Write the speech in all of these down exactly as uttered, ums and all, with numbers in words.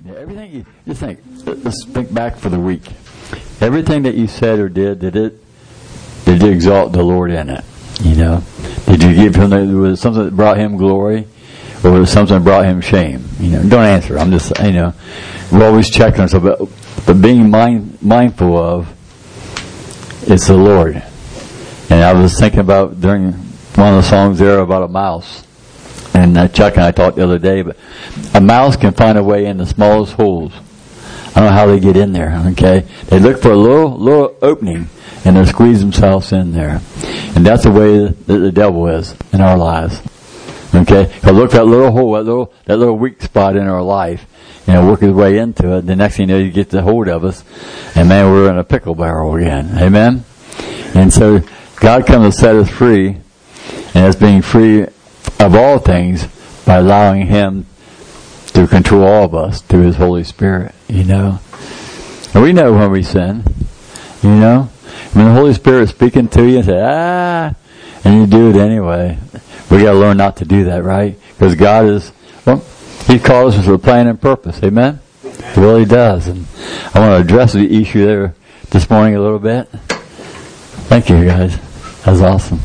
Yeah, everything you just think. Let's think back for the week. Everything that you said or did, did it? Did you exalt the Lord in it? You know, did you give him? Was it something that brought him glory, or was it something that brought him shame? You know, don't answer. I'm just, you know, we're always checking ourselves, but, but being mind, mindful of it's the Lord. And I was thinking about during one of the songs there about a mouse. And uh, Chuck and I talked the other day, but a mouse can find a way in the smallest holes. I don't know how they get in there, okay? They look for a little little opening, and they squeeze themselves in there. And that's the way that the devil is in our lives, okay? He'll look for that little hole, that little, that little weak spot in our life, and he'll work his way into it. The next thing you know, he gets a hold of us, and man, we're in a pickle barrel again. Amen? And so God comes to set us free, and as being free of all things by allowing him to control all of us through his Holy Spirit, you know. And we know when we sin, you know. When the Holy Spirit is speaking to you and say, ah, and you do it anyway. We got to learn not to do that, right? Because God is, well, he calls us with a plan and purpose, amen? He really does. And I want to address the issue there this morning a little bit. Thank you, guys. That's awesome.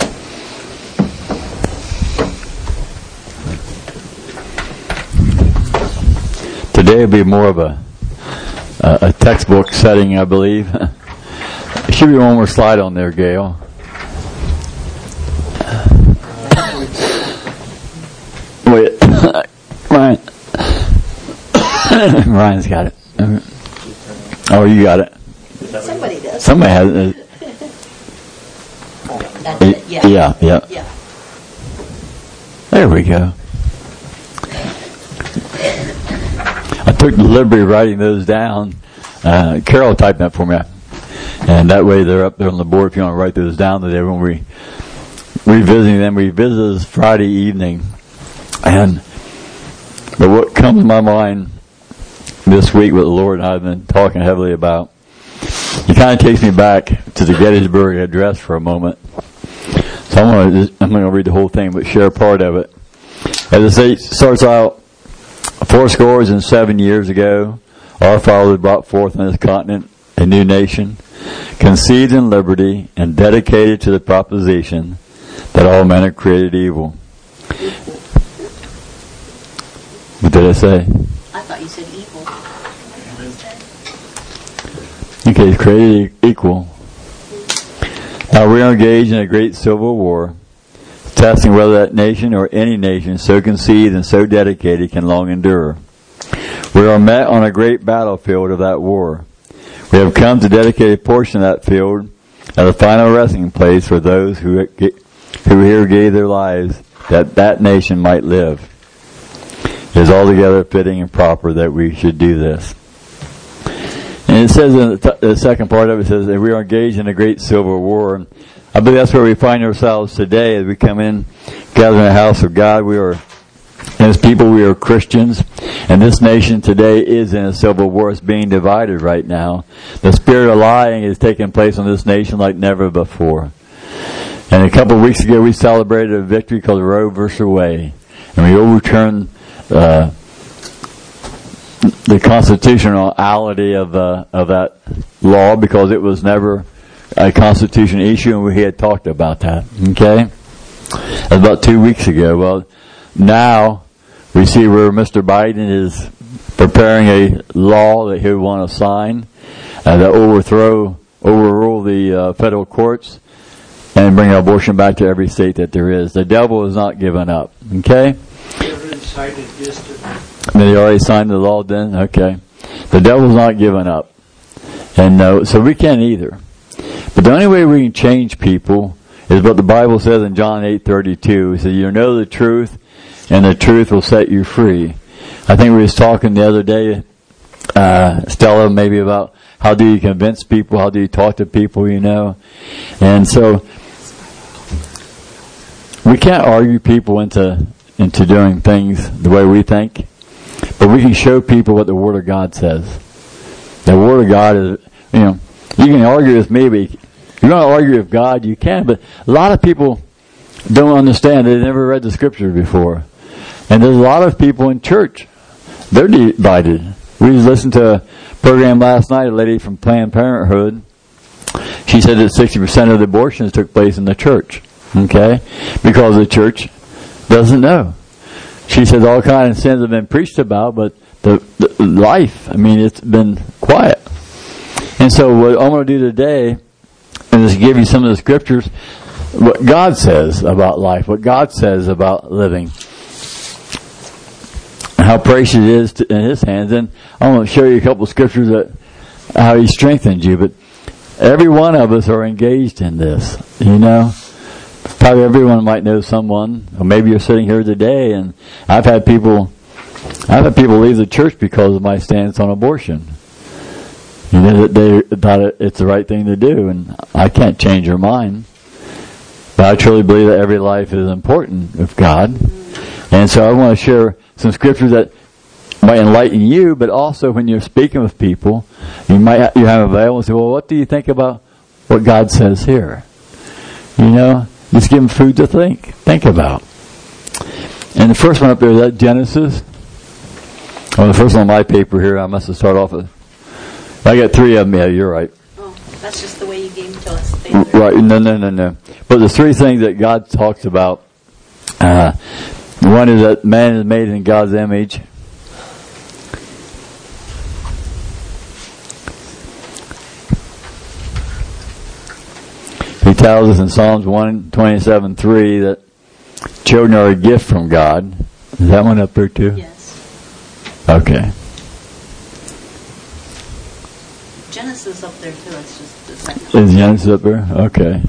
Today will be more of a a, a textbook setting, I believe. There should be one more slide on there, Gail. Wait, Ryan. Ryan's got it. Oh, you got it. Somebody does. Somebody has it. That's it. Yeah. Yeah, yeah. Yeah. There we go. I took the liberty of writing those down. Uh, Carol typed that for me. And that way they're up there on the board if you want to write those down today when we revisiting them. We visited this Friday evening. And but what comes to my mind this week with the Lord and I have been talking heavily about, it kind of takes me back to the Gettysburg Address for a moment. So I'm going to just, I'm going to read the whole thing, but share part of it. As it starts out, four scores and seven years ago, our fathers brought forth on this continent a new nation, conceived in liberty and dedicated to the proposition that all men are created equal. What did I say? I thought you said equal. Okay, created equal. Now we are engaged in a great civil war, testing whether that nation or any nation so conceived and so dedicated can long endure. We are met on a great battlefield of that war. We have come to dedicate a portion of that field as a final resting place for those who who here gave their lives that that nation might live. It is altogether fitting and proper that we should do this. And it says in the, t- the second part of it, says that we are engaged in a great civil war. And I believe that's where we find ourselves today as we come in, gather in the house of God. We are, as people, we are Christians. And this nation today is in a civil war. It's being divided right now. The spirit of lying is taking place on this nation like never before. And a couple of weeks ago, we celebrated a victory called Roe versus Wade. And we overturned uh, the constitutionality of uh, of that law because it was never a constitutional issue, and we had talked about that. Okay, that was about two weeks ago. Well, now we see where Mister Biden is preparing a law that he would want to sign uh, that overthrow, overrule the uh, federal courts and bring abortion back to every state that there is. The devil is not giving up. Okay. They already signed the law then? Okay. The devil's not giving up. And no, so we can't either. But the only way we can change people is what the Bible says in John eight thirty-two. It says, you know the truth, and the truth will set you free. I think we was talking the other day, uh, Stella, maybe about how do you convince people, how do you talk to people, you know. And so, we can't argue people into into doing things the way we think. But we can show people what the Word of God says. The Word of God is, you know, you can argue with me, but if you want to argue with God, you can. But a lot of people don't understand. They've never read the Scripture before. And there's a lot of people in church they're divided. We just listened to a program last night, a lady from Planned Parenthood. She said that sixty percent of the abortions took place in the church, okay, because the church doesn't know. She said all kinds of sins have been preached about, but the, the life, I mean, it's been quiet. And so what I'm going to do today is give you some of the scriptures, what God says about life, what God says about living, how precious it is to, in His hands. And I'm going to show you a couple of scriptures that how He strengthened you. But every one of us are engaged in this, you know. Probably everyone might know someone, or maybe you're sitting here today, and I've had people, I've had people leave the church because of my stance on abortion. You know, that they thought it's the right thing to do, and I can't change their mind. But I truly believe that every life is important with God. And so I want to share some scriptures that might enlighten you, but also when you're speaking with people, you might ha- you have a veil and say, well, what do you think about what God says here? You know, just give them food to think, think about. And the first one up there, is that Genesis. Oh, the first one on my paper here, I must have started off with, I got three of them, yeah, you're right. Oh, that's just the way you gave them to us. Right, no, no, no, no. But the three things that God talks about, uh, one is that man is made in God's image. He tells us in Psalms one twenty-seven three that children are a gift from God. Is that one up there too? Yes. Okay. Genesis up there too. It's just the second. Is Genesis up there? Okay.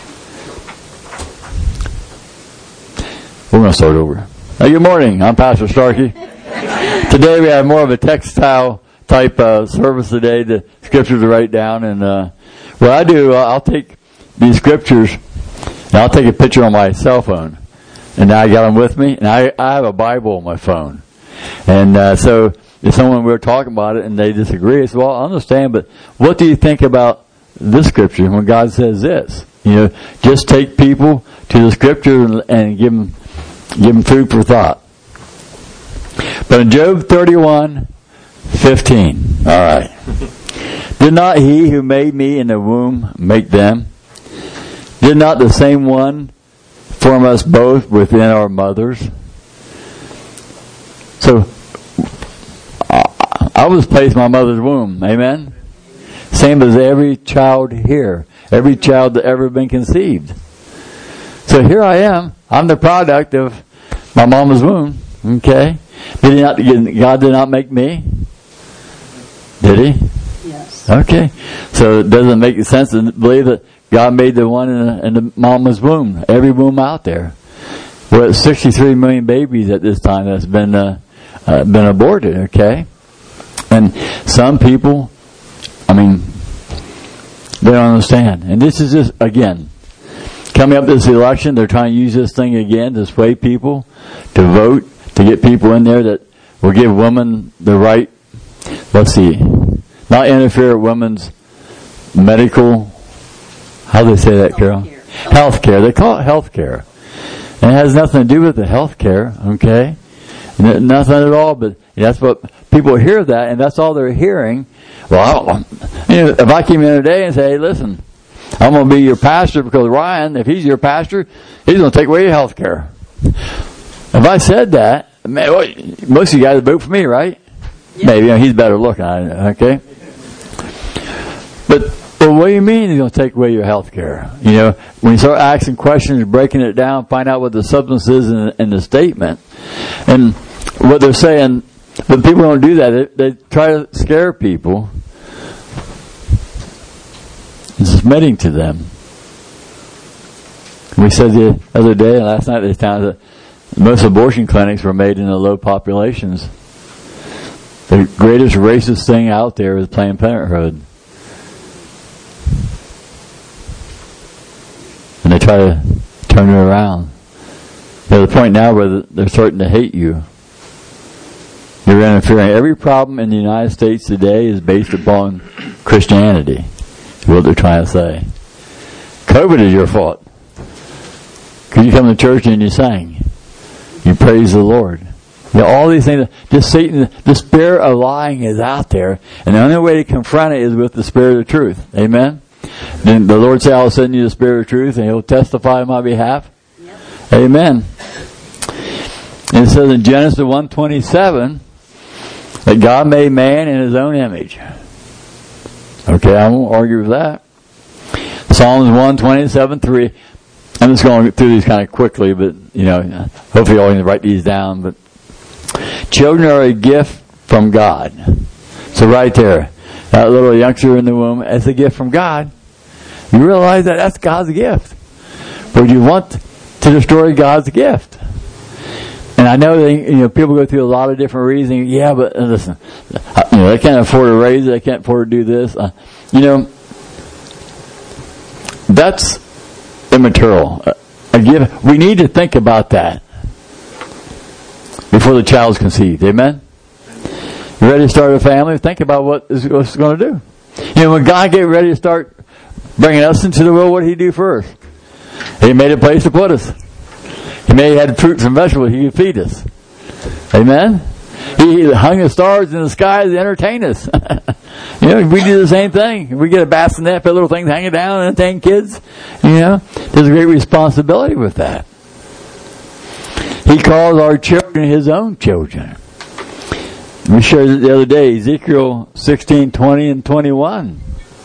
We're going to start over. Hey, good morning. I'm Pastor Starkey. Today we have more of a textile type uh, service today. The scriptures to write down, and uh, what I do, I'll take these scriptures and I'll take a picture on my cell phone, and I got them with me, and I, I have a Bible on my phone, and uh, so if someone we were talking about it and they disagree, I say, well, I understand, but what do you think about this scripture when God says this? You know, just take people to the scripture and, and give them give them food for thought. But in Job thirty-one fifteen, all right. Did not He who made me in the womb make them? Did not the same one form us both within our mothers? So, I was placed in my mother's womb. Amen? Same as every child here. Every child that ever been conceived. So here I am. I'm the product of my mama's womb. Okay? Did he not, God did not make me? Did He? Yes. Okay. So it doesn't make sense to believe that God made the one in the, in the mama's womb. Every womb out there. We're at sixty-three million babies at this time that's been uh, uh, been aborted. Okay? And some people, I mean, they don't understand. And this is just, again, coming up this election, they're trying to use this thing again to sway people, to vote, to get people in there that will give women the right, let's see, not interfere with women's medical, how do they say that, Carol? Health care. They call it health care. And it has nothing to do with the health care, okay? N- nothing at all, but that's what people hear that, and that's all they're hearing. Well, I, you know, if I came in today and say, hey, listen, I'm going to be your pastor because Ryan, if he's your pastor, he's going to take away your health care. If I said that, man, well, most of you guys vote for me, right? Yeah. Maybe, you know, he's better looking, okay? But, well, what do you mean he's going to take away your health care? You know, when you start asking questions, breaking it down, find out what the substance is in, in the statement. And what they're saying, but people don't do that. They, they try to scare people and submitting to them. We said the other day, last night, this time, that most abortion clinics were made in the low populations. The greatest racist thing out there is Planned Parenthood. And they try to turn it around. They're at the point now where they're starting to hate you. You're interfering. Every problem in the United States today is based upon Christianity, is what they're trying to say. COVID is your fault. Because you come to church and you sang. You praise the Lord. You know, all these things, just Satan, the spirit of lying is out there, and the only way to confront it is with the spirit of truth. Amen? Then the Lord said, I'll send you the spirit of truth, and he'll testify on my behalf. Yep. Amen. And it says in Genesis one twenty-seven that God made man in his own image. Okay, I won't argue with that. Psalms one twenty-seven three. I'm just going through these kind of quickly, but, you know, hopefully you all can write these down. But children are a gift from God. So right there, that little youngster in the womb, it's a gift from God. You realize that that's God's gift. But you want to destroy God's gift. And I know that, you know, people go through a lot of different reasons. Yeah, but uh, listen, you know, they can't afford to raise it. They can't afford to do this. Uh, you know, that's immaterial. Uh, again, we need to think about that before the child's conceived. Amen? You ready to start a family? Think about what it's, what it's going to do. You know, when God get ready to start bringing us into the world, what did he do first? He made a place to put us. He made had fruits and vegetables. He could feed us. Amen? He hung the stars in the sky to entertain us. You know, we do the same thing. We get a bassinet, put little things hanging down and entertain kids. You know, there's a great responsibility with that. He calls our children his own children. We shared it the other day, Ezekiel sixteen, twenty, and twenty-one.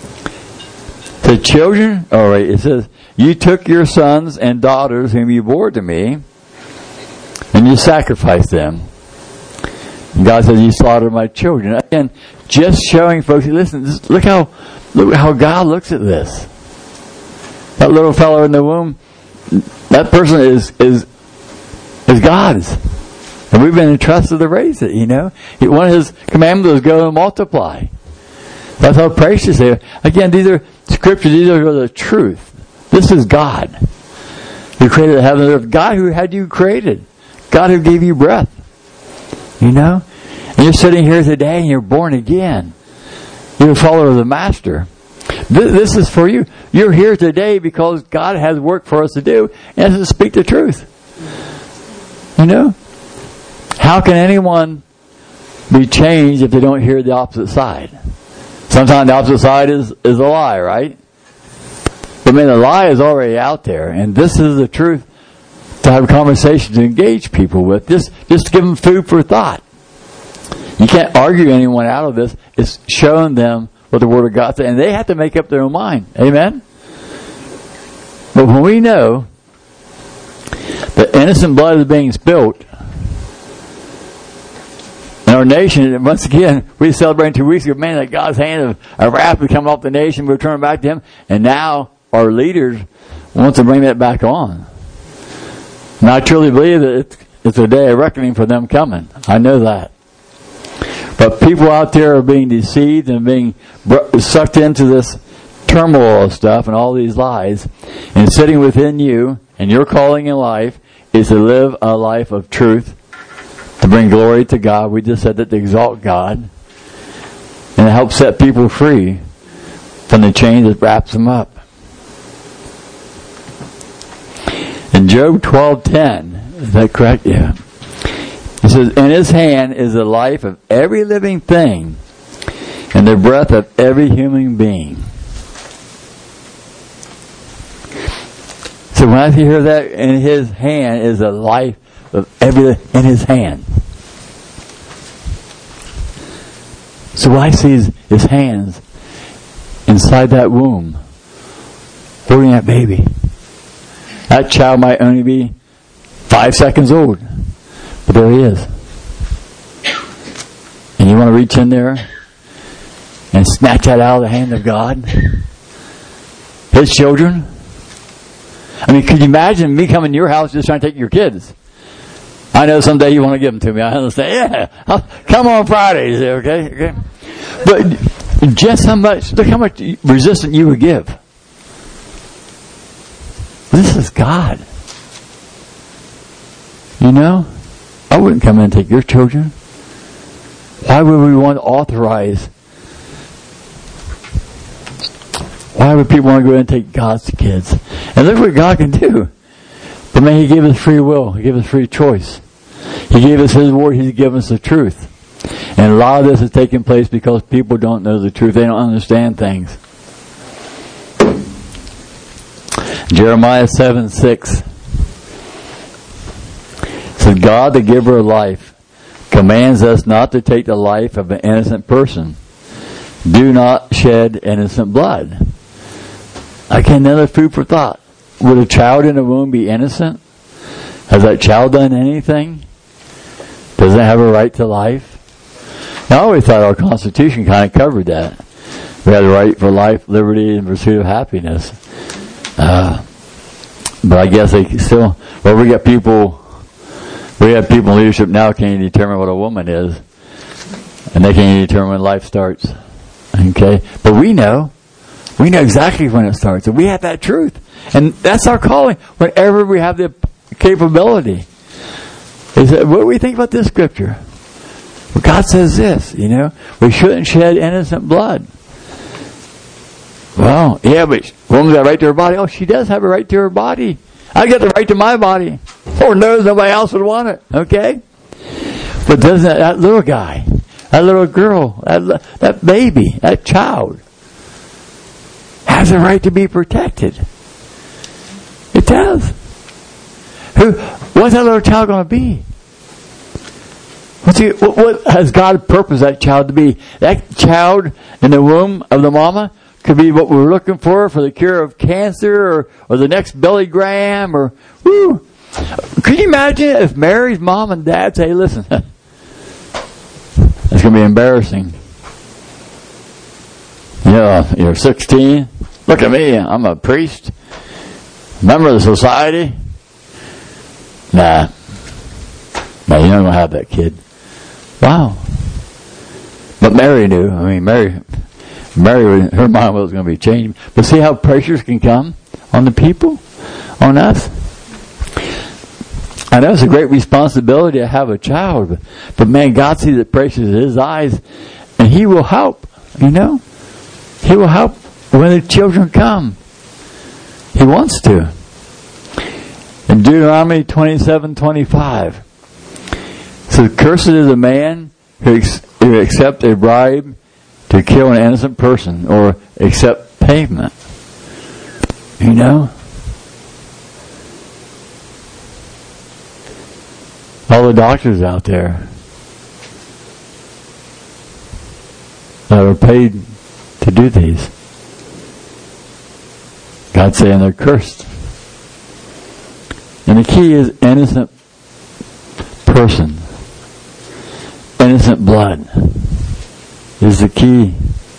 The children, all right, it says, you took your sons and daughters whom you bore to me, and you sacrificed them. And God says, you slaughtered my children. Again, just showing folks, listen, look how look how God looks at this. That little fellow in the womb, that person is is is God's. And we've been entrusted to raise it, you know. One of his commandments was go and multiply. That's how precious they are. Again, these are scriptures, these are the truth. This is God who created the heaven and earth. God who had you created. God who gave you breath. You know? And you're sitting here today and you're born again. You're a follower of the Master. This, this is for you. You're here today because God has work for us to do, and to speak the truth. You know? How can anyone be changed if they don't hear the opposite side? Sometimes the opposite side is, is a lie, right? But man, the lie is already out there, and this is the truth to have a conversation to engage people with. Just, just to give them food for thought. You can't argue anyone out of this. It's showing them what the Word of God says, and they have to make up their own mind. Amen? But when we know that innocent blood is being spilt in our nation, and once again, we celebrated two weeks ago, man, that God's hand of, of wrath would come off the nation, we're turning back to Him, and now our leaders want to bring that back on. And I truly believe that it's, it's a day of reckoning for them coming. I know that. But people out there are being deceived and being sucked into this turmoil of stuff and all these lies. And sitting within you, and your calling in life, is to live a life of truth, to bring glory to God. We just said that to exalt God, and to help set people free from the chain that wraps them up. In Job twelve ten, is that correct? Yeah. He says, in His hand is the life of every living thing, and the breath of every human being. So when I hear that, in His hand is the life of every, in His hand. So when I see His, his hands inside that womb, holding that baby, that child might only be five seconds old. But there he is. And you want to reach in there and snatch that out of the hand of God? His children? I mean, could you imagine me coming to your house just trying to take your kids? I know someday you want to give them to me. I understand. Yeah, I'll come on Fridays, okay? okay? But just how much, look how much resistance you would give. This is God. You know? I wouldn't come in and take your children. Why would we want to authorize? Why would people want to go in and take God's kids? And look what God can do. But man, He gave us free will. He gave us free choice. He He gave us His word. He's given us the truth. And a lot of this is taking place because people don't know the truth. They don't understand things. Jeremiah seven six says, God, the giver of life, commands us not to take the life of an innocent person. Do not shed innocent blood. Again, another food for thought. Would a child in the womb be innocent? Has that child done anything? Doesn't it have a right to life? Now, I always thought our Constitution kind of covered that. We had the right for life, liberty, and pursuit of happiness. Uh, but I guess they still, well, we got people, we have people in leadership now can't even determine what a woman is. And they can't even determine when life starts. Okay? But we know. We know exactly when it starts. And we have that truth. And that's our calling. Whenever we have the capability. Is that, what do we think about this scripture? Well, God says this, you know. We shouldn't shed innocent blood. Well, yeah, but woman's got a right to her body. Oh, she does have a right to her body. I got the right to my body. Lord knows nobody else would want it. Okay? But doesn't that, that little guy, that little girl, that, that baby, that child, has a right to be protected. It does. Who? What's that little child going to be? What's he, what, what has God purposed that child to be? That child in the womb of the mama could be what we're looking for for the cure of cancer, or, or the next Billy Graham, or whoo. Could you imagine if Mary's mom and dad say, "Listen, it's going to be embarrassing. You know, you're sixteen. Look at me. I'm a priest, member of the society." Nah. No, you're not going to have that kid. Wow. But Mary knew. I mean, Mary, Mary, her mind was going to be changed. But see how pressures can come on the people, on us? I know it's a great responsibility to have a child, but, but man, God sees the pressures in His eyes, and He will help, you know? He will help when the children come. He wants to. In Deuteronomy twenty-seven twenty-five, so cursed is a man who, ex- who accepts a bribe to kill an innocent person or accept payment. You know? All the doctors out there that are paid to do these, God's saying they're cursed. And the key is innocent person. Innocent blood is the key.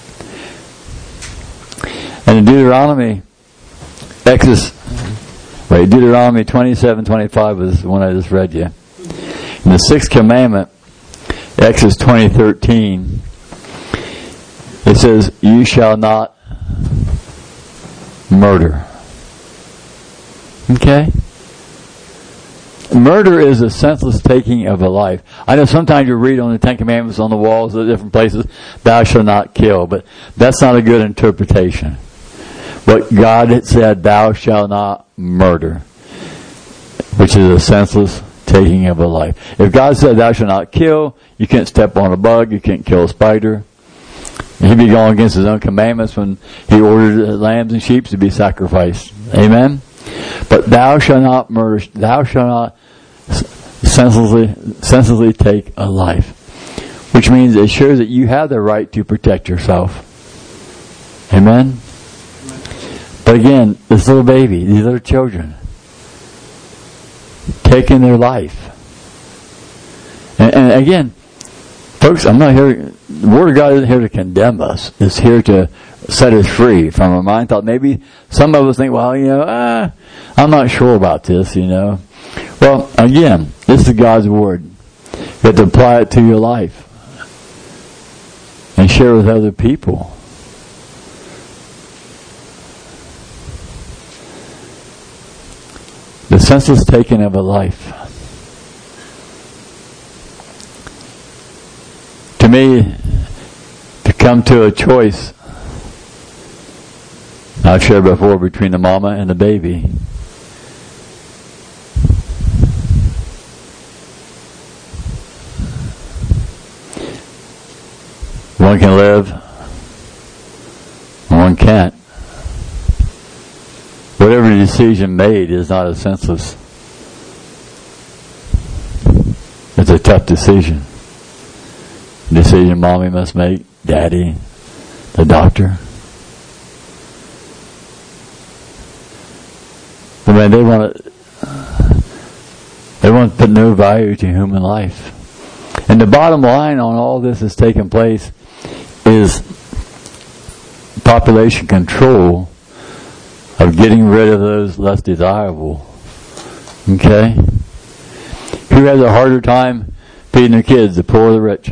And in Deuteronomy, Exodus, wait, Deuteronomy twenty-seven twenty-five was the one I just read you. In the sixth commandment, Exodus twenty thirteen, it says, "You shall not murder." Okay? Murder is a senseless taking of a life. I know sometimes you read on the Ten Commandments on the walls of different places, "Thou shalt not kill," but that's not a good interpretation. What God had said, "Thou shalt not murder," which is a senseless taking of a life. If God said, "Thou shalt not kill," you can't step on a bug, you can't kill a spider. He'd be going against His own commandments when He ordered lambs and sheep to be sacrificed. Amen? But thou shalt not murder, thou shalt not senselessly, senselessly take a life. Which means it shows that you have the right to protect yourself. Amen? But again, this little baby, these little children, taking their life. And, and again, folks, I'm not here, the Word of God isn't here to condemn us. It's here to set us free from our mind thought. Maybe some of us think, well, you know, ah, I'm not sure about this, you know. Well, again, this is God's Word. You have to apply it to your life and share with other people. The senseless taking of a life. To me, to come to a choice, I've shared before, between the mama and the baby. One can live, one can't. Whatever decision made is not a senseless. It's a tough decision. Decision mommy must make, daddy, the doctor. I mean, they want to, they want to put no value to human life. And the bottom line on all this that's taking place is population control of getting rid of those less desirable. Okay? Who has a harder time feeding their kids, the poor or the rich?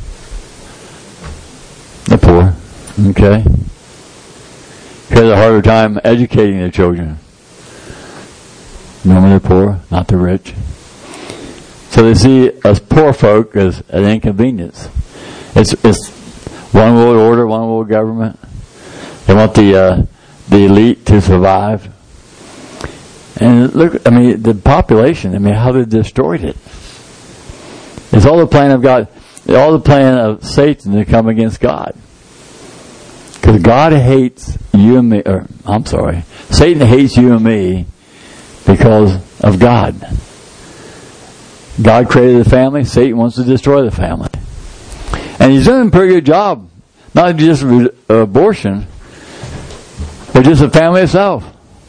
The poor. Okay? Who has a harder time educating their children? Normally the poor, not the rich. So they see us poor folk as an inconvenience. It's it's one world order, one world government. They want the uh, the elite to survive. And look, I mean, the population, I mean, how they destroyed it. It's all the plan of God, all the plan of Satan to come against God. Because God hates you and me, or I'm sorry, Satan hates you and me because of God. God created the family. Satan wants to destroy the family. And he's doing a pretty good job. Not just with abortion, but just the family itself.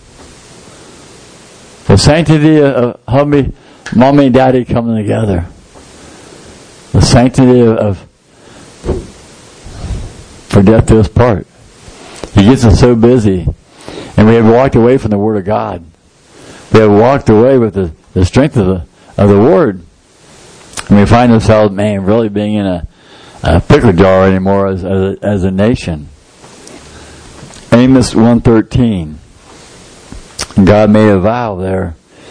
The sanctity of hubby, mommy and daddy coming together. The sanctity of, of for death do us part. He gets us so busy. And we have walked away from the Word of God. We have walked away with the, the strength of the of the Word. And we find ourselves, man, really being in a, a pickle jar anymore as, as, a, as a nation. Amos one thirteen. God made a vow there.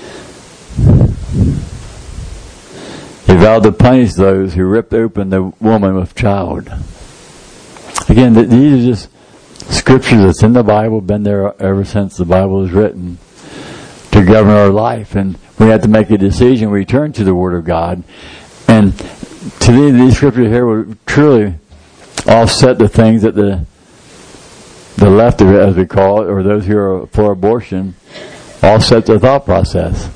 He vowed to punish those who ripped open the woman with child. Again, th- these are just scriptures that's in the Bible, been there ever since the Bible was written, to govern our life. And we have to make a decision. We turn to the Word of God. And to me, these scriptures here would truly offset the things that the the left, as we call it, or those who are for abortion, offset their thought process.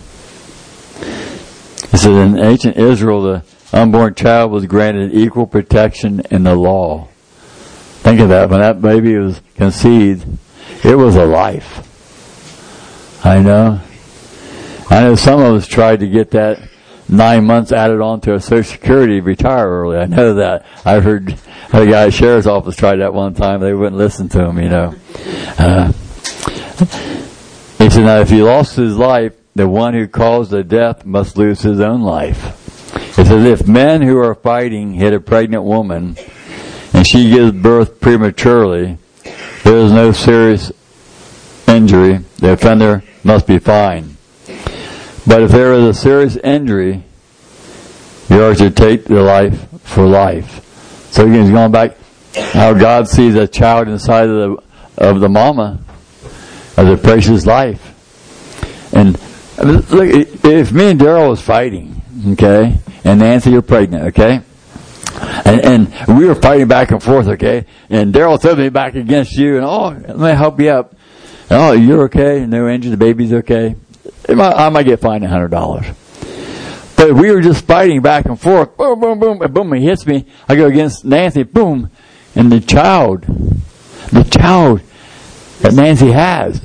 It says, in ancient Israel, the unborn child was granted equal protection in the law. Think of that. When that baby was conceived, it was a life. I know. I know some of us tried to get that nine months added on to a Social Security to retire early. I know that. I heard a guy at the sheriff's office tried that one time. They wouldn't listen to him, you know. Uh, he said, now if he lost his life, the one who caused the death must lose his own life. It says, if men who are fighting hit a pregnant woman and she gives birth prematurely, there is no serious injury. The offender must be fined. But if there is a serious injury, you are to take the life for life. So again, he's going back how God sees a child inside of the of the mama as a precious life. And I mean, look, if me and Daryl was fighting, okay, and Nancy, you're pregnant, okay, and, and we were fighting back and forth, okay, and Daryl threw me back against you, and oh, let me help you up. And, oh, you're okay, no injury, the baby's okay. Might, I might get fined a hundred dollars. But if we were just fighting back and forth, boom, boom, boom, and boom, he hits me. I go against Nancy, boom, and the child, the child that Nancy has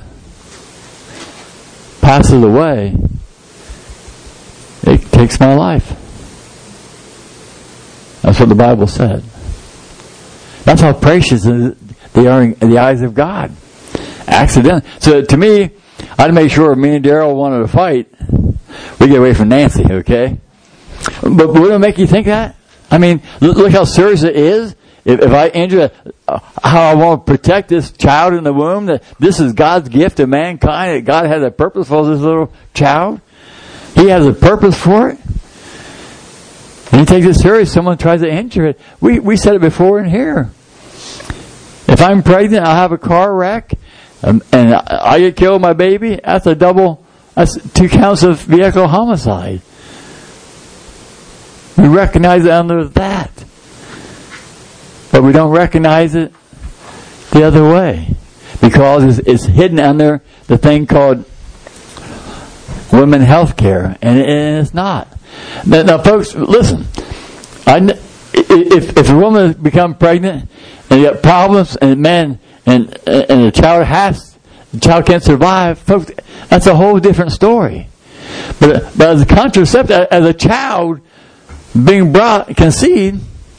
passes away. It takes my life. That's what the Bible said. That's how precious they are in the eyes of God. Accidentally. So to me, I'd make sure me and Daryl wanted to fight, we get away from Nancy, okay? But would it make you think that? I mean, look how serious it is. If, if I injure, uh, how I want to protect this child in the womb, that this is God's gift to mankind, that God has a purpose for this little child. He has a purpose for it. And he takes it serious. Someone tries to injure it. We, we said it before in here. If I'm pregnant, I'll have a car wreck, um, and I, I get killed, my baby, that's a double, that's two counts of vehicle homicide. We recognize it under that. but we don't recognize it the other way because it's, it's hidden under the thing called women health care, and, and it's not. Now, now folks, listen. I, if if a woman becomes pregnant and you got problems, and man, and and the child has, the child can't survive, folks, that's a whole different story. But but as a contraceptive, as a child being brought, conceived,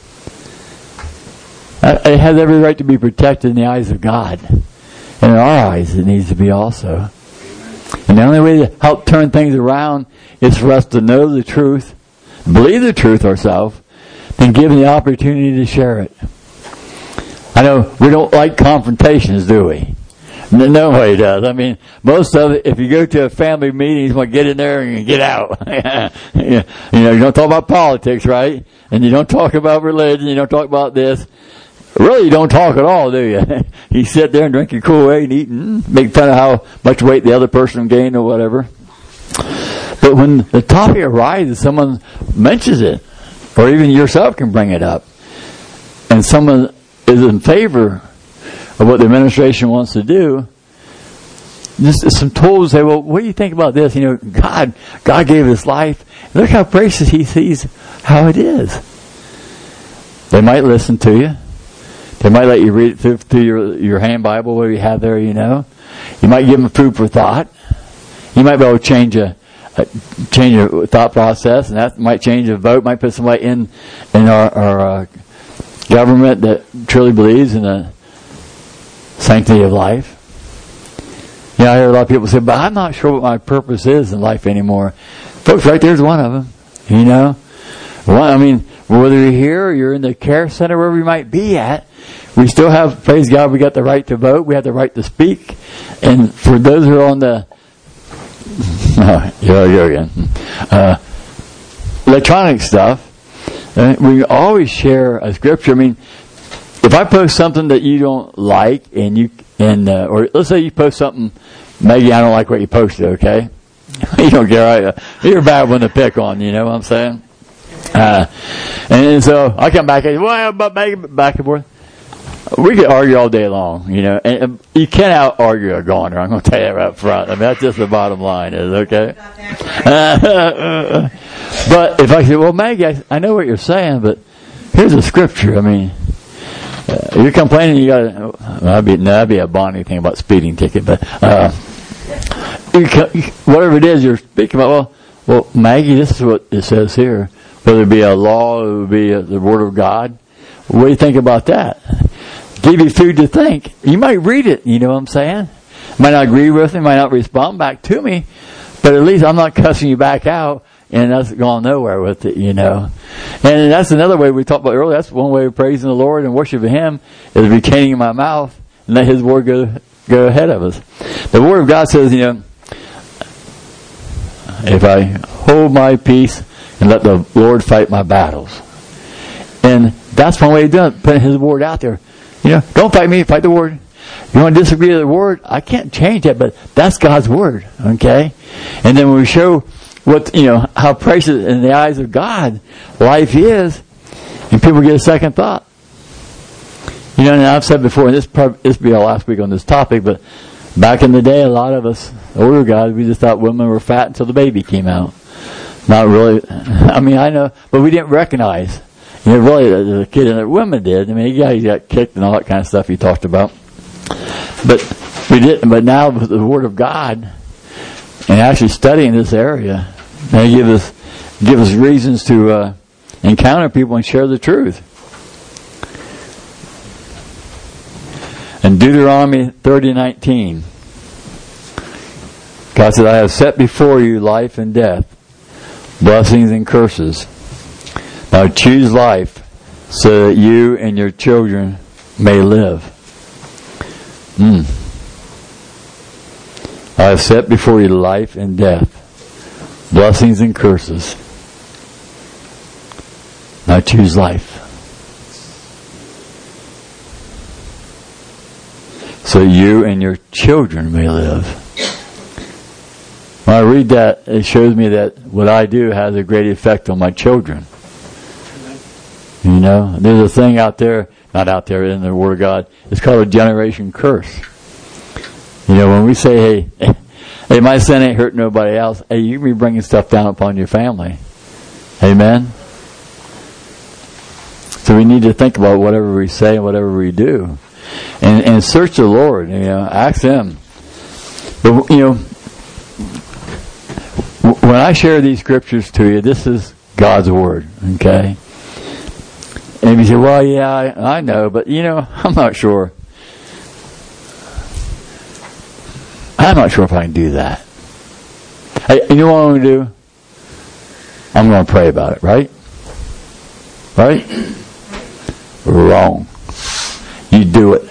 it has every right to be protected in the eyes of God. And in our eyes, it needs to be also. And the only way to help turn things around is for us to know the truth, believe the truth ourselves, and give them the opportunity to share it. I know we don't like confrontations, do we? No, nobody does. I mean, most of it, if you go to a family meeting, you want to get in there and get out. You know, you don't talk about politics, right? And you don't talk about religion, you don't talk about this. Really, you don't talk at all, do you? You sit there and drink your Kool-Aid and eat and make fun of how much weight the other person gained or whatever. But when the topic arises, someone mentions it, or even yourself can bring it up, and someone is in favor of what the administration wants to do, just some tools say, well, what do you think about this? You know, God, God gave His life. Look how precious He sees how it is. They might listen to you. They might let you read it through, through your, your hand Bible, what you have there, you know. You might give them food for thought. You might be able to change a, a change your thought process, and that might change a vote. Might put somebody in in our, our uh, government that truly believes in the sanctity of life. You know, I hear a lot of people say, but I'm not sure what my purpose is in life anymore. Folks, right there's one of them. You know, one, I mean, whether you're here or you're in the care center, wherever you might be at, we still have, praise God, we got the right to vote. We have the right to speak. And for those who are on the, oh, here I go again, uh, electronic stuff, uh, we always share a scripture. I mean, if I post something that you don't like, and you, and, uh, or let's say you post something, maybe I don't like what you posted, okay? You don't care, right? You're a bad one to pick on, you know what I'm saying? Uh, and so I come back and well, back and forth. We could argue all day long, you know, and, and you can't out argue a goner. I'm going to tell you that right up front. I mean, that's just the bottom line, is okay. But if I say, well, Maggie, I, I know what you're saying, but here's a scripture. I mean, uh, you're complaining. You got to. Well, that'd be no, that'd be a Bonnie thing about speeding ticket, but uh, you can, whatever it is you're speaking about. Well, well, Maggie, this is what it says here. Whether it be a law, it would be a, the Word of God. What do you think about that? Give you food to think. You might read it, you know what I'm saying? Might not agree with me, might not respond back to me, but at least I'm not cussing you back out, and that's going nowhere with it, you know. And that's another way we talked about earlier. That's one way of praising the Lord and worshiping Him, is retaining in my mouth and let His Word go go ahead of us. The Word of God says, you know, if I hold my peace and let the Lord fight my battles. And that's one way of doing it, putting His Word out there. You know, don't fight me, fight the Word. You want to disagree with the Word? I can't change that, but that's God's Word, okay? And then when we show what, you know, how precious in the eyes of God life is, and people get a second thought. You know, and I've said before, and this probably, this will be our last week on this topic, but back in the day, a lot of us, older guys, we just thought women were fat until the baby came out. Not really. I mean, I know, but we didn't recognize. You know, really, the, the kid and the women did. I mean, yeah, he got kicked and all that kind of stuff he talked about. But we didn't. But now with the Word of God and actually studying this area, they give us give us reasons to uh, encounter people and share the truth. In Deuteronomy thirty nineteen, God said, "I have set before you life and death, blessings and curses. Now choose life so that you and your children may live." Mm. I have set before you life and death, blessings and curses. Now choose life, so you and your children may live. When I read that, it shows me that what I do has a great effect on my children. You know, there's a thing out there, not out there in the Word of God. It's called a generation curse. You know, when we say, hey, hey, my sin ain't hurting nobody else, hey, you can be bringing stuff down upon your family. Amen? So we need to think about whatever we say and whatever we do. And, and search the Lord, you know, ask Him. But, you know, when I share these scriptures to you, this is God's Word, okay? And you say, well, yeah, I, I know, but, you know, I'm not sure. I'm not sure if I can do that. Hey, you know what I'm going to do? I'm going to pray about it, right? Right? Wrong. You do it.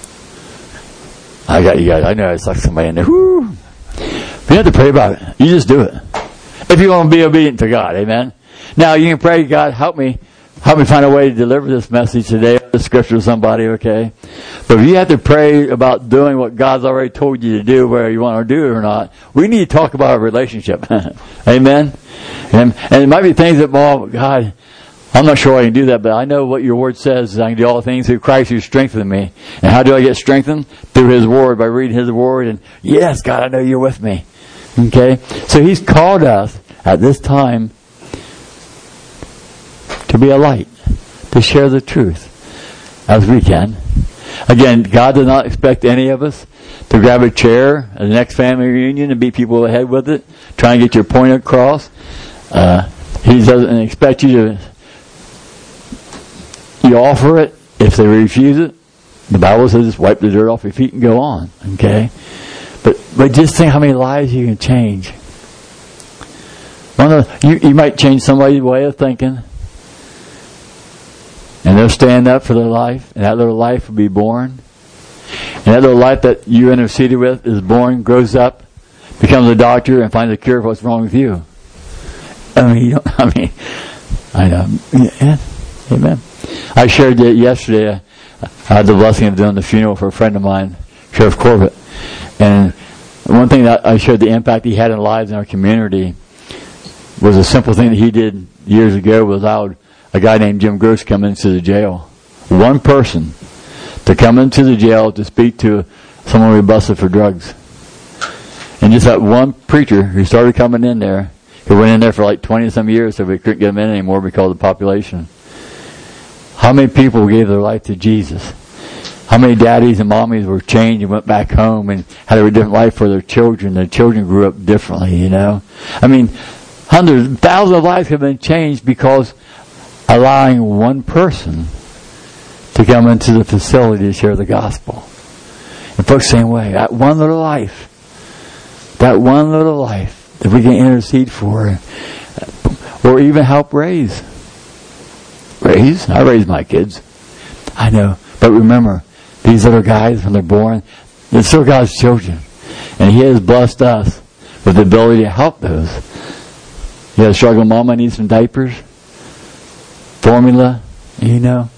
I got you guys. I know it's like somebody in there. Whoo. You have to pray about it. You just do it. If you want to be obedient to God, amen? Now, you can pray, God, help me. Help me find a way to deliver this message today, the scripture to somebody, okay? But if you have to pray about doing what God's already told you to do, whether you want to do it or not, we need to talk about our relationship. Amen? And, and it might be things that, well, God, I'm not sure I can do that, but I know what your word says. I can do all things through Christ who strengthens me. And how do I get strengthened? Through His word, by reading His word. And yes, God, I know you're with me. Okay? So He's called us at this time to be a light, to share the truth as we can. Again, God does not expect any of us to grab a chair at the next family reunion and beat people ahead with it, try and get your point across. Uh, he doesn't expect you to you offer it. If they refuse it, the Bible says just wipe the dirt off your feet and go on. Okay? But but just think how many lives you can change. One of the, you, you might change somebody's way of thinking. And they'll stand up for their life, and that little life will be born. And that little life that you interceded with is born, grows up, becomes a doctor, and finds a cure for what's wrong with you. I mean, you don't, I mean, I know. Yeah, amen. I shared that yesterday. I had the blessing of doing the funeral for a friend of mine, Sheriff Corbett. And one thing that I shared the impact he had in lives in our community was a simple thing that he did years ago was allowed a guy named Jim Gross come into the jail. One person to come into the jail to speak to someone we busted for drugs. And just that one preacher who started coming in there, who went in there for like twenty some years so we couldn't get him in anymore because of the population. How many people gave their life to Jesus? How many daddies and mommies were changed and went back home and had a different life for their children? Their children grew up differently, you know? I mean, hundreds, thousands of lives have been changed because allowing one person to come into the facility to share the gospel. And folks, same way. That one little life, that one little life that we can intercede for or even help raise. Raise? I raise my kids. I know. But remember, these little guys, when they're born, they're still God's children. And He has blessed us with the ability to help those. You have a struggling mom, I need some diapers. Formula, you know.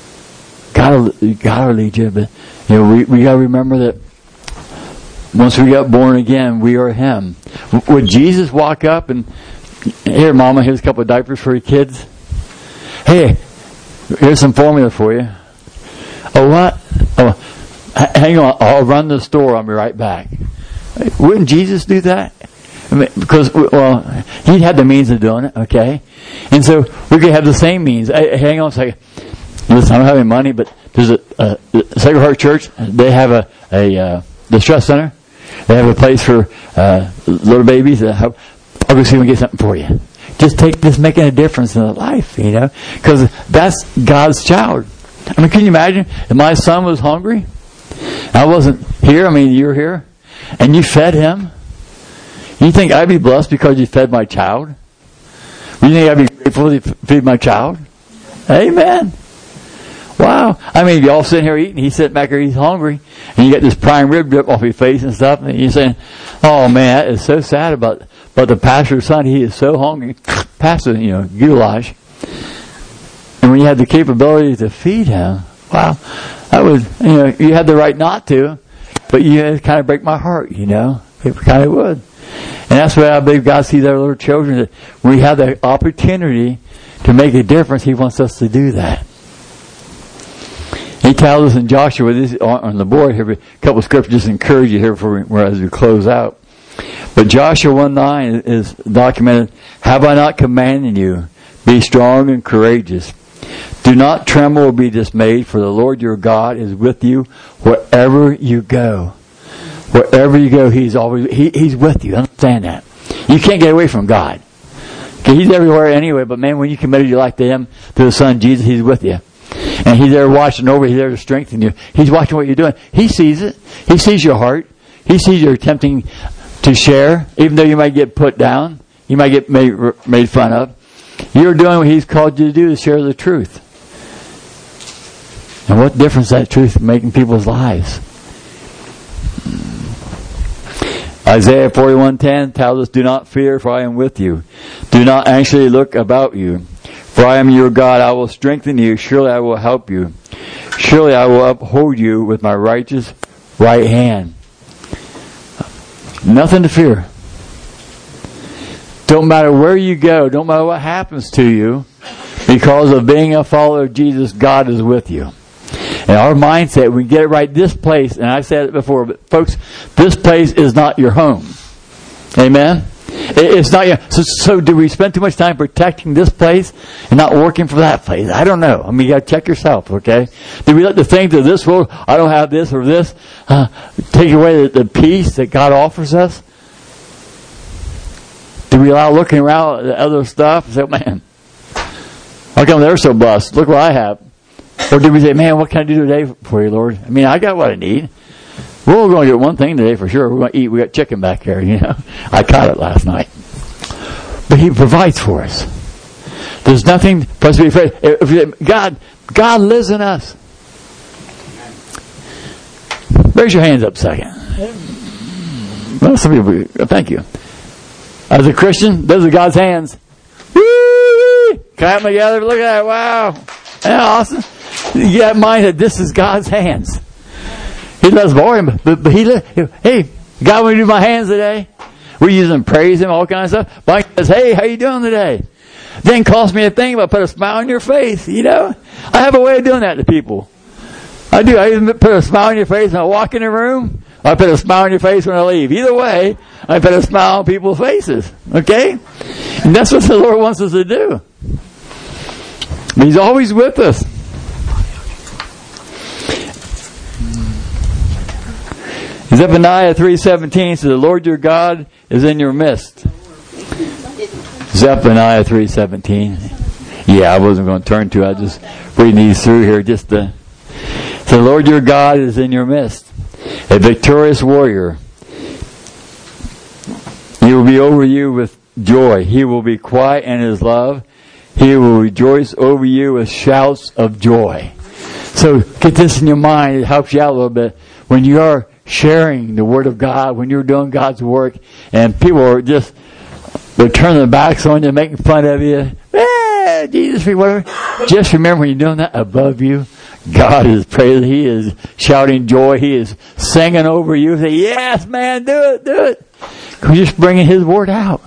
God will, God will lead you. But, you know, we, we got to remember that once we got born again, we are Him. Would Jesus walk up and, here, Mama, here's a couple of diapers for your kids. Hey, here's some formula for you. Oh, what? Oh, hang on. I'll run to the store. I'll be right back. Wouldn't Jesus do that? I mean, because, well, He had the means of doing it, okay? And so we could have the same means. Hey, hang on a second. Listen, I don't have any money, but there's a, a, a Sacred Heart Church. They have a, a uh, distress center. They have a place for uh, little babies. I'll go see if we can get something for you. Just take this making a difference in their life, you know? Because that's God's child. I mean, can you imagine if my son was hungry? I wasn't here. I mean, you were here. And you fed him. You think I'd be blessed because you fed my child? You think I'd be grateful to feed my child? Amen. Wow. I mean, y'all sitting here eating, he's sitting back here, he's hungry, and you got this prime rib drip off your face and stuff, and you're saying, oh man, that is so sad about, but the pastor's son, he is so hungry. Pastor, you know, goulash. And when you had the capability to feed him, wow, that was, you know, you had the right not to, but you had to kind of break my heart, you know. It kind of would. And that's why I believe God sees our little children, that when we have the opportunity to make a difference, He wants us to do that. He tells us in Joshua, this on the board here, a couple of scriptures just encourage you here before we, as we close out. But Joshua one nine is documented, have I not commanded you, be strong and courageous. Do not tremble or be dismayed, for the Lord your God is with you wherever you go. Wherever you go, He's always he, He's with you. Understand that. You can't get away from God. Okay, He's everywhere anyway, but man, when you committed your life to Him, to the Son Jesus, He's with you. And He's there watching over, He's there to strengthen you. He's watching what you're doing. He sees it. He sees your heart. He sees you're attempting to share, even though you might get put down. You might get made, made fun of. You're doing what He's called you to do, to share the truth. And what difference that truth makes in people's lives. Isaiah forty-one ten tells us, do not fear, for I am with you. Do not anxiously look about you. For I am your God, I will strengthen you. Surely I will help you. Surely I will uphold you with my righteous right hand. Nothing to fear. Don't matter where you go, don't matter what happens to you, because of being a follower of Jesus, God is with you. And our mindset, we get it right, this place, and I said it before, but folks, this place is not your home. Amen? It's not your, so, so do we spend too much time protecting this place and not working for that place? I don't know. I mean, you got to check yourself, okay? Do we let the things of this world, I don't have this or this, uh, take away the, the peace that God offers us? Do we allow looking around at the other stuff and say, man, how come they're so blessed? Look what I have. Or do we say, man, what can I do today for you, Lord? I mean, I got what I need. We're only going to get one thing today for sure. We're going to eat. We got chicken back here, you know. I caught it last night. But He provides for us. There's nothing for us to be afraid. If God, God lives in us. Raise your hands up a second. Well, some people, thank you. As a Christian, those are God's hands. Woo! Clap them together. Look at that. Wow. Isn't that awesome? You got in mind that this is God's hands. He loves boring, but, but he, hey, God, want to do my hands today? We use them, praise Him, all kinds of stuff. Mike says, hey, how you doing today? Didn't cost me a thing, but put a smile on your face, you know? I have a way of doing that to people. I do. I even put a smile on your face when I walk in the room. I put a smile on your face when I leave. Either way, I put a smile on people's faces. Okay? And that's what the Lord wants us to do. He's always with us. Zephaniah three seventeen says, the Lord your God is in your midst. Zephaniah three seventeen. Yeah, I wasn't going to turn to it. I just reading these through here just to. So the Lord your God is in your midst. A victorious warrior. He will be over you with joy. He will be quiet in His love. He will rejoice over you with shouts of joy. So get this in your mind. It helps you out a little bit. When you are sharing the Word of God, when you're doing God's work, and people are just, they're turning their backs on you, making fun of you. Eh, Jesus, whatever. Just remember when you're doing that, above you, God is praising. He is shouting joy. He is singing over you. Say, yes, man, do it, do it. Because you're just bringing His Word out.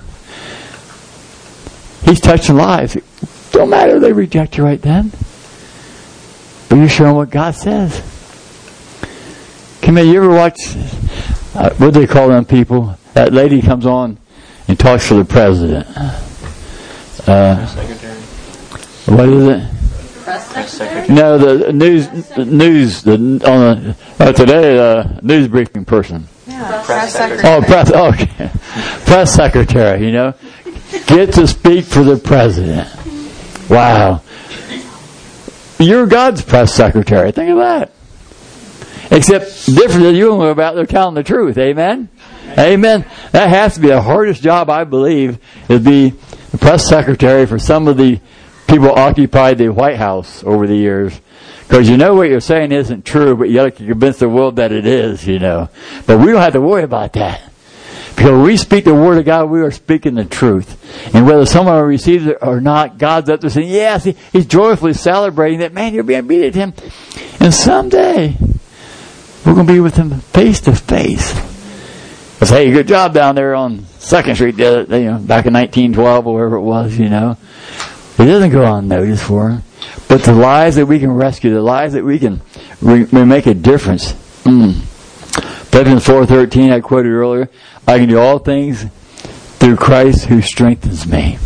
He's touching lives. Don't matter if they reject you right then. But you're showing what God says. Come here, you ever watch, uh, what do they call them people? That lady comes on and talks to the president. Uh, Secretary. What is it? Press secretary? No, the news, the news, the, on the, uh, today, uh, news briefing person. Yeah, Press secretary. Oh, press, okay. Press secretary, you know. Get to speak for the president. Wow. You're God's press secretary. Think of that. Except different than you know about, they're telling the truth. Amen? Amen. That has to be the hardest job, I believe, is be the press secretary for some of the people who occupied the White House over the years. Because you know what you're saying isn't true, but you got to convince the world that it is, you know. But we don't have to worry about that. Because when we speak the Word of God, we are speaking the truth. And whether someone receives it or not, God's up there saying, yes, he, He's joyfully celebrating that, man, you're being obedient to Him. And someday, we're going to be with Him face to face. Because, hey, good job down there on second Street, you know, back in nineteen twelve or wherever it was, you know. It doesn't go unnoticed for Him. But the lives that we can rescue, the lives that we can we, we make a difference. Mm. Philippians four thirteen, I quoted earlier. I can do all things through Christ who strengthens me.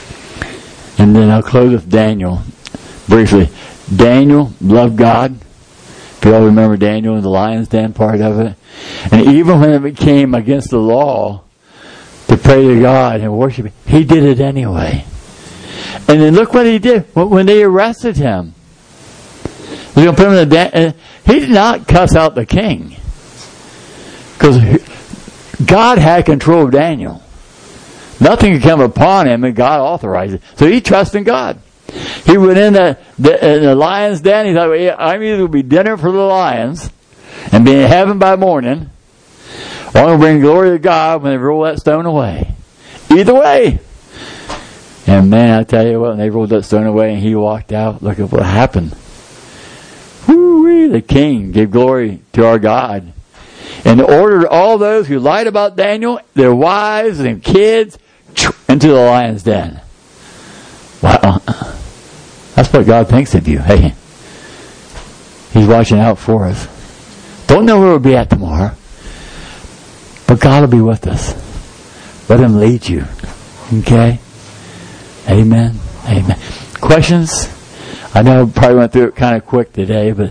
And then I'll close with Daniel briefly. Daniel loved God. If you all remember Daniel in the lion's den part of it. And even when it became against the law to pray to God and worship Him, he did it anyway. And then look what he did when they arrested him. They're going to put him in the den. He did not cuss out the king. Because God had control of Daniel. Nothing could come upon him, and God authorized it. So he trusted in God. He went in the, the, in the lion's den. He thought, well, yeah, I'm either going to be dinner for the lions and be in heaven by morning, or I'm going to bring glory to God when they roll that stone away. Either way. And man, I tell you what, when they rolled that stone away and he walked out, look at what happened. Woo-wee, the king gave glory to our God. And ordered all those who lied about Daniel, their wives and kids, into the lion's den. Wow. That's what God thinks of you. Hey, He's watching out for us. Don't know where we'll be at tomorrow, but God will be with us. Let Him lead you. Okay? Amen. Amen. Questions? I know I probably went through it kind of quick today, but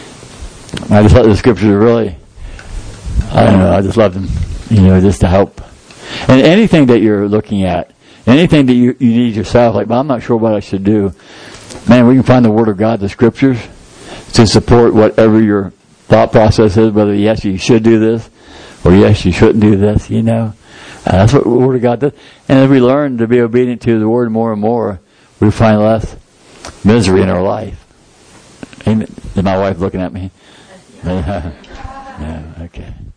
I just thought the scriptures are really, I don't know, I just love them, you know, just to help. And anything that you're looking at, anything that you, you need yourself, like, well, I'm not sure what I should do. Man, we can find the Word of God, the scriptures, to support whatever your thought process is, whether yes, you should do this, or yes, you shouldn't do this, you know. Uh, that's what the Word of God does. And as we learn to be obedient to the Word more and more, we find less misery in our life. Amen. Is my wife looking at me? Yeah, okay.